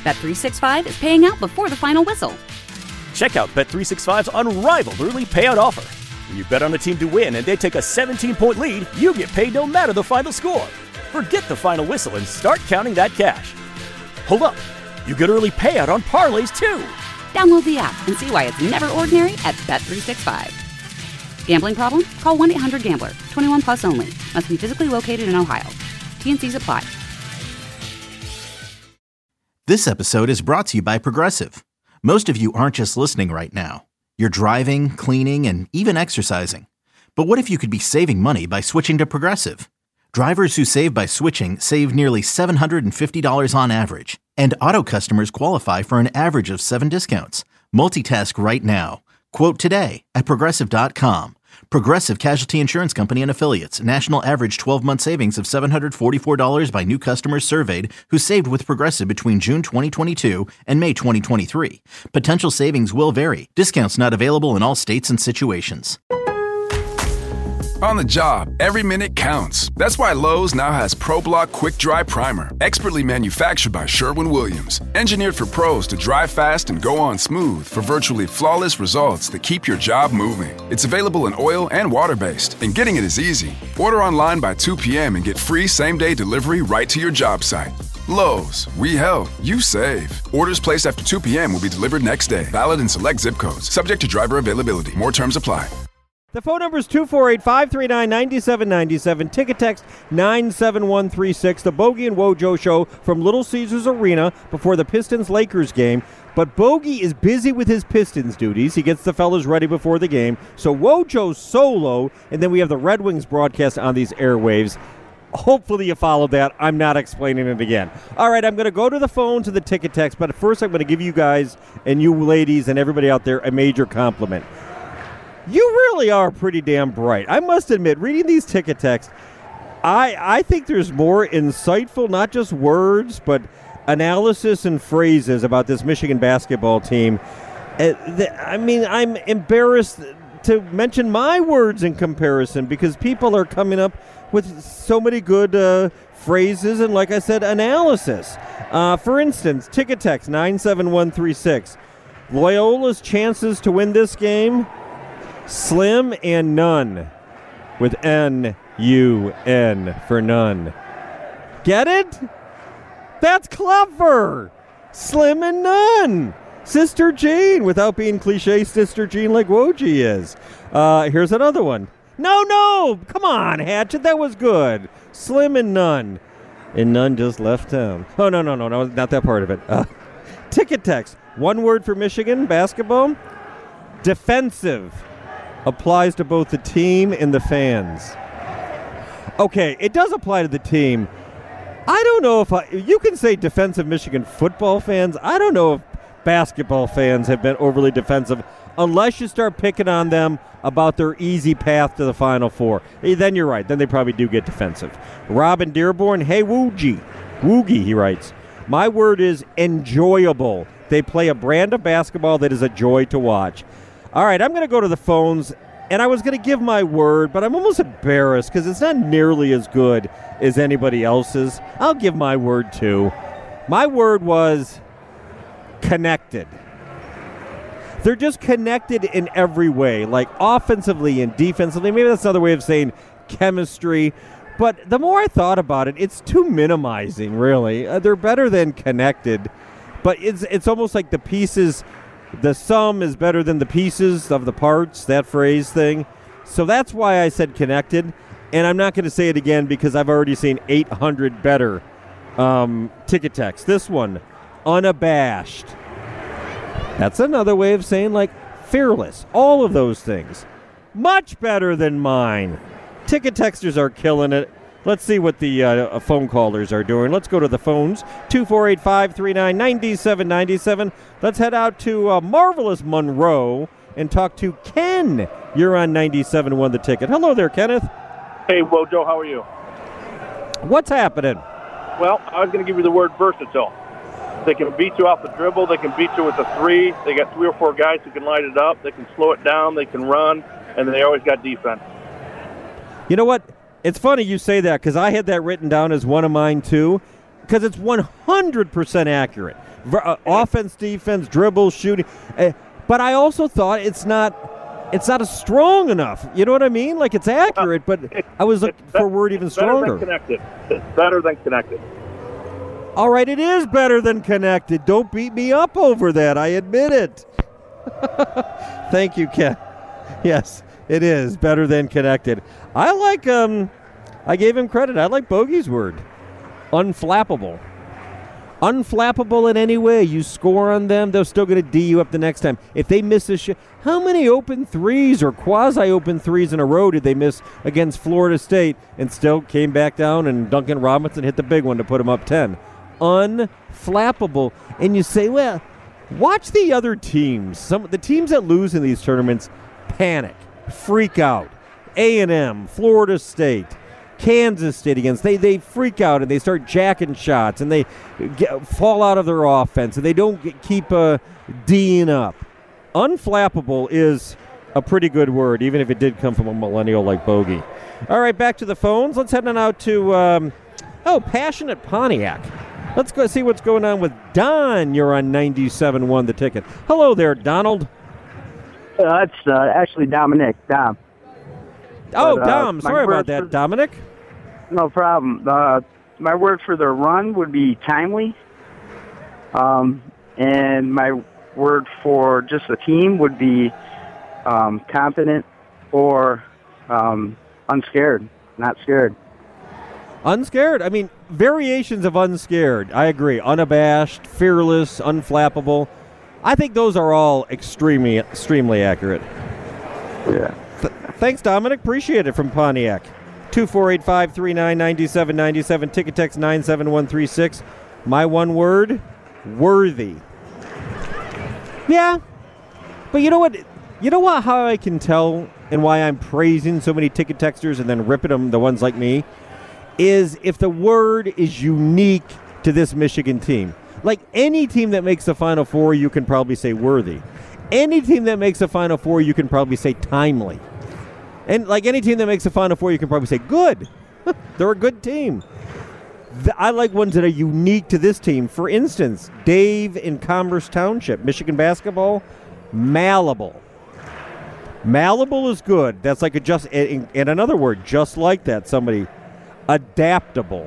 Bet365 is paying out before the final whistle. Check out Bet365's unrivaled early payout offer. When you bet on a team to win and they take a 17-point lead, you get paid no matter the final score. Forget the final whistle and start counting that cash. Hold up. You get early payout on parlays, too. Download the app and see why it's never ordinary at Bet365. Gambling problem? Call 1-800-GAMBLER. 21 plus only. Must be physically located in Ohio. T&Cs apply. This episode is brought to you by Progressive. Most of you aren't just listening right now. You're driving, cleaning, and even exercising. But what if you could be saving money by switching to Progressive? Drivers who save by switching save nearly $750 on average. And auto customers qualify for an average of 7 discounts. Multitask right now. Quote today at Progressive.com. Progressive Casualty Insurance Company and Affiliates. National average 12-month savings of $744 by new customers surveyed who saved with Progressive between June 2022 and May 2023. Potential savings will vary. Discounts not available in all states and situations. On the job, every minute counts. That's why Lowe's now has ProBlock Quick Dry Primer, expertly manufactured by Sherwin-Williams. Engineered for pros to dry fast and go on smooth for virtually flawless results that keep your job moving. It's available in oil and water-based, and getting it is easy. Order online by 2 p.m. and get free same-day delivery right to your job site. Lowe's, we help, you save. Orders placed after 2 p.m. will be delivered next day. Valid in select zip codes. Subject to driver availability. More terms apply. The phone number is 248-539-9797. Ticket text 97136. The Bogey and Wojo show from Little Caesars Arena before the Pistons-Lakers game. But Bogey is busy with his Pistons duties. He gets the fellas ready before the game. So Wojo's solo, and then we have the Red Wings broadcast on these airwaves. Hopefully you followed that. I'm not explaining it again. All right, I'm going to go to the phone to the ticket text, but first I'm going to give you guys and you ladies and everybody out there a major compliment. You really are pretty damn bright. I must admit, reading these ticket texts, I think there's more insightful, not just words, but analysis and phrases about this Michigan basketball team. I mean, I'm embarrassed to mention my words in comparison because people are coming up with so many good phrases and, like I said, analysis. For instance, ticket text 97136. Loyola's chances to win this game? Slim and none, with N-U-N for none. Get it? That's clever. Slim and none. Sister Jean, without being cliche, Sister Jean like Woj is. Here's another one. No, come on, Hatchet, that was good. Slim and none. And none just left town. Oh, no, not that part of it. Ticket text, one word for Michigan basketball, defensive. Applies to both the team and the fans. Okay, it does apply to the team. I don't know if you can say defensive Michigan football fans. I don't know if basketball fans have been overly defensive unless you start picking on them about their easy path to the Final Four. Then you're right. Then they probably do get defensive. Robin Dearborn, hey, Woogie, he writes, my word is enjoyable. They play a brand of basketball that is a joy to watch. All right, I'm going to go to the phones, and I was going to give my word, but I'm almost embarrassed because it's not nearly as good as anybody else's. I'll give my word, too. My word was connected. They're just connected in every way, like offensively and defensively. Maybe that's another way of saying chemistry. But the more I thought about it, it's too minimizing, really. They're better than connected, but it's almost like the pieces... The sum is better than the pieces of the parts, that phrase thing. So that's why I said connected. And I'm not going to say it again because I've already seen 800 better ticket text. This one, unabashed. That's another way of saying, like, fearless. All of those things. Much better than mine. Ticket texters are killing it. Let's see what the phone callers are doing. Let's go to the phones. 248-539-9797. Let's head out to marvelous Monroe and talk to Ken. You're on 97.1 The Ticket. Hello there, Kenneth. Hey, Wojo, how are you? What's happening? Well, I was going to give you the word versatile. They can beat you off the dribble. They can beat you with a three. They got 3 or 4 guys who can light it up. They can slow it down. They can run. And they always got defense. You know what? It's funny you say that because I had that written down as one of mine too because it's 100% accurate. Offense, defense, dribble, shooting. But I also thought it's not a strong enough. You know what I mean? Like, it's accurate, but I was looking for a word even stronger. Better than connected. It's better than connected. All right, it is better than connected. Don't beat me up over that. I admit it. Thank you, Ken. Yes, it is better than connected. I like, I gave him credit. I like Bogey's word. Unflappable. Unflappable in any way. You score on them, they're still going to D you up the next time. If they miss a shot, how many open threes or quasi-open threes in a row did they miss against Florida State and still came back down and Duncan Robinson hit the big one to put them up 10? Unflappable. And you say, well, watch the other teams. The teams that lose in these tournaments panic, freak out. A&M, Florida State, Kansas State against, they freak out and they start jacking shots and they fall out of their offense and they don't keep D'ing up. Unflappable is a pretty good word, even if it did come from a millennial like Bogey. All right, back to the phones. Let's head on out to, Passionate Pontiac. Let's go see what's going on with Don. You're on 97.1 The Ticket. Hello there, Donald. It's actually Dominic. Dom. Oh, Dom. Sorry about that, Dominic. No problem. My word for the run would be timely. And my word for just the team would be confident or unscared, not scared. Unscared? I mean, variations of unscared. I agree. Unabashed, fearless, unflappable. I think those are all extremely accurate. Yeah. Thanks, Dominic. Appreciate it from Pontiac. 248-539-9797. Ticket text 97136. My one word, worthy. Yeah. But you know what? You know what? How I can tell and why I'm praising so many ticket texters and then ripping them, the ones like me, is if the word is unique to this Michigan team. Like any team that makes the Final Four, you can probably say worthy. Any team that makes the Final Four, you can probably say timely. And like any team that makes the Final Four, you can probably say good. They're a good team. I like ones that are unique to this team. For instance, Dave in Commerce Township, Michigan basketball, malleable. Malleable is good. That's like and another word, just like that, somebody. Adaptable.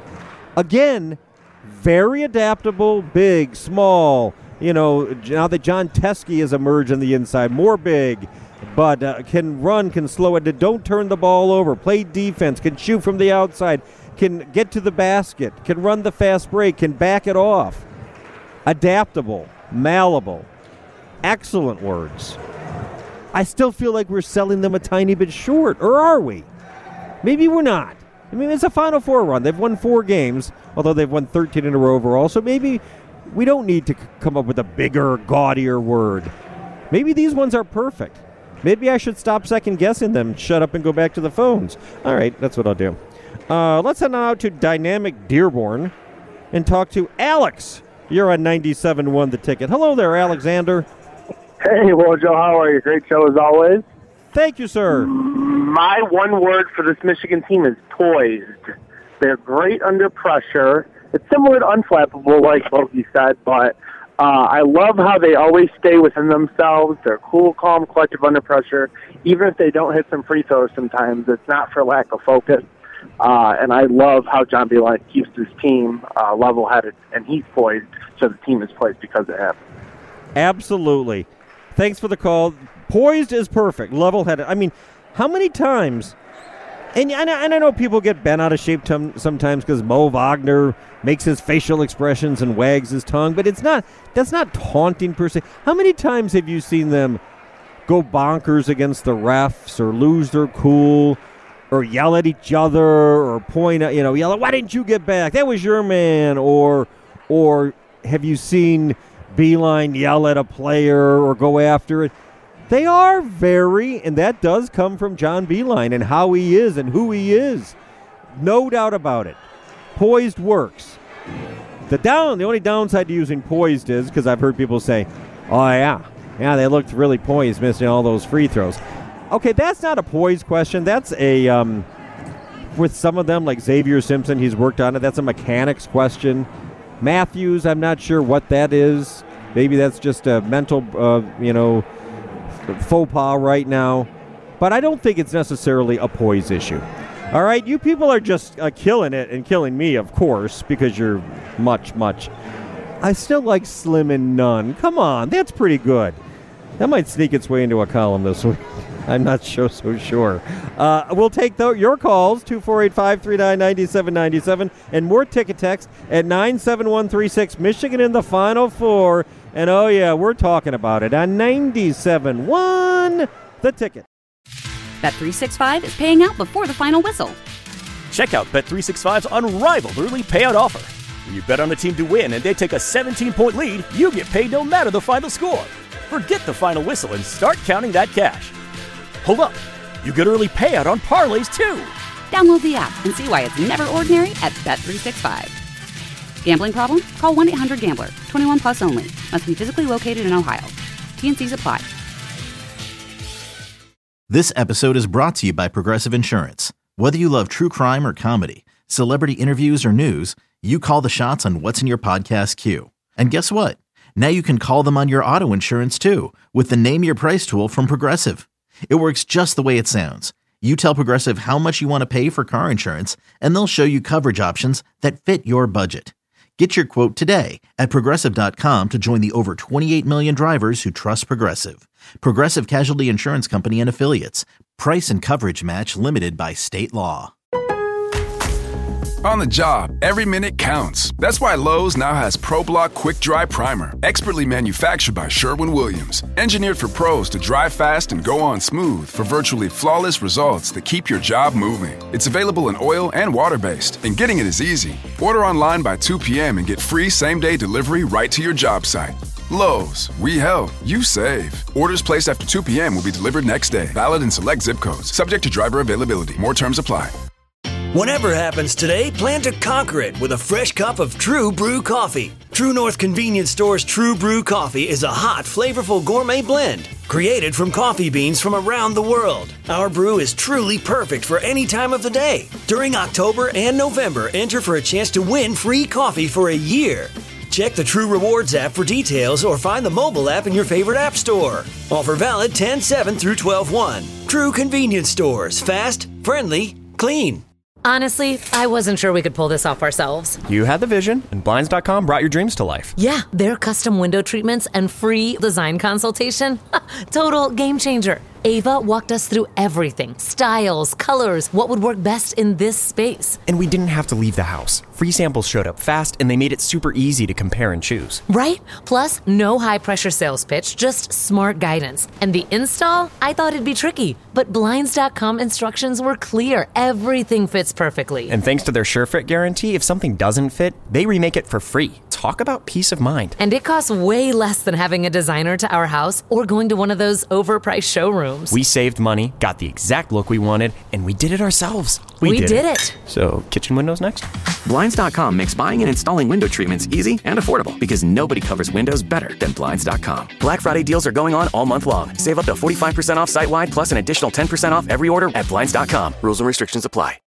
Again, very adaptable, big, small. You know, now that John Teskey has emerged on the inside, more big, but can run, can slow it, don't turn the ball over, play defense, can shoot from the outside, can get to the basket, can run the fast break, can back it off. Adaptable, malleable. Excellent words. I still feel like we're selling them a tiny bit short, or are we? Maybe we're not. I mean, it's a Final Four run. They've won 4 games, although they've won 13 in a row overall, so maybe we don't need to come up with a bigger, gaudier word. Maybe these ones are perfect. Maybe I should stop second-guessing them, shut up, and go back to the phones. All right, that's what I'll do. Let's head out to Dynamic Dearborn and talk to Alex. You're on 97.1 The Ticket. Hello there, Alexander. Hey, well, Joe, how are you? Great show as always. Thank you, sir. My one word for this Michigan team is poised. They're great under pressure. It's similar to unflappable, like Bogey said, but I love how they always stay within themselves. They're cool, calm, collective under pressure. Even if they don't hit some free throws sometimes, it's not for lack of focus. And I love how John Beilein keeps his team level-headed, and he's poised, so the team is poised because of him. Absolutely. Thanks for the call. Poised is perfect. Level-headed. I mean, how many times... And I know people get bent out of shape sometimes because Mo Wagner makes his facial expressions and wags his tongue, but that's not taunting per se. How many times have you seen them go bonkers against the refs or lose their cool or yell at each other or point at, yell, why didn't you get back? That was your man. Or have you seen Beilein yell at a player or go after it? They are and that does come from John Beilein and how he is and who he is. No doubt about it. Poised works. The only downside to using poised is, because I've heard people say, oh, yeah, they looked really poised, missing all those free throws. Okay, that's not a poised question. That's with some of them, like Xavier Simpson, he's worked on it. That's a mechanics question. Matthews, I'm not sure what that is. Maybe that's just a mental, faux pas right now. But I don't think it's necessarily a poise issue. All right, you people are just killing it and killing me, of course, because you're much. I still like Slim and None. Come on, that's pretty good. That might sneak its way into a column this week. I'm not so sure. We'll take your calls, 248-539-9797, and more ticket text at 97136. Michigan in the Final Four. And, oh, yeah, we're talking about it on 97.1 The Ticket. Bet365 is paying out before the final whistle. Check out Bet365's unrivaled early payout offer. When you bet on a team to win and they take a 17-point lead, you get paid no matter the final score. Forget the final whistle and start counting that cash. Hold up. You get early payout on parlays, too. Download the app and see why it's never ordinary at Bet365. Gambling problem? Call 1-800-GAMBLER. 21 plus only. Must be physically located in Ohio. T&Cs apply. This episode is brought to you by Progressive Insurance. Whether you love true crime or comedy, celebrity interviews or news, you call the shots on what's in your podcast queue. And guess what? Now you can call them on your auto insurance, too, with the Name Your Price tool from Progressive. It works just the way it sounds. You tell Progressive how much you want to pay for car insurance, and they'll show you coverage options that fit your budget. Get your quote today at Progressive.com to join the over 28 million drivers who trust Progressive. Progressive Casualty Insurance Company and Affiliates. Price and coverage match limited by state law. On the job, every minute counts. That's why Lowe's now has ProBlock Quick Dry Primer, expertly manufactured by Sherwin-Williams. Engineered for pros to dry fast and go on smooth for virtually flawless results that keep your job moving. It's available in oil and water-based, and getting it is easy. Order online by 2 p.m. and get free same-day delivery right to your job site. Lowe's, we help, you save. Orders placed after 2 p.m. will be delivered next day. Valid in select zip codes. Subject to driver availability. More terms apply. Whatever happens today, plan to conquer it with a fresh cup of True Brew coffee. True North Convenience Store's True Brew coffee is a hot, flavorful gourmet blend created from coffee beans from around the world. Our brew is truly perfect for any time of the day. During October and November, enter for a chance to win free coffee for a year. Check the True Rewards app for details or find the mobile app in your favorite app store. Offer valid 10/7 through 12/1. True Convenience Stores. Fast, friendly, clean. Honestly, I wasn't sure we could pull this off ourselves. You had the vision, and Blinds.com brought your dreams to life. Yeah, their custom window treatments and free design consultation. Total game changer. Ava walked us through everything. Styles, colors, what would work best in this space. And we didn't have to leave the house. Free samples showed up fast, and they made it super easy to compare and choose. Right? Plus, no high-pressure sales pitch, just smart guidance. And the install? I thought it'd be tricky, but Blinds.com instructions were clear. Everything fits perfectly. And thanks to their SureFit guarantee, if something doesn't fit, they remake it for free. Talk about peace of mind. And it costs way less than having a designer to our house or going to one of those overpriced showrooms. We saved money, got the exact look we wanted, and we did it ourselves. We did it. So, kitchen windows next? Blinds.com makes buying and installing window treatments easy and affordable because nobody covers windows better than Blinds.com. Black Friday deals are going on all month long. Save up to 45% off site-wide plus an additional 10% off every order at Blinds.com. Rules and restrictions apply.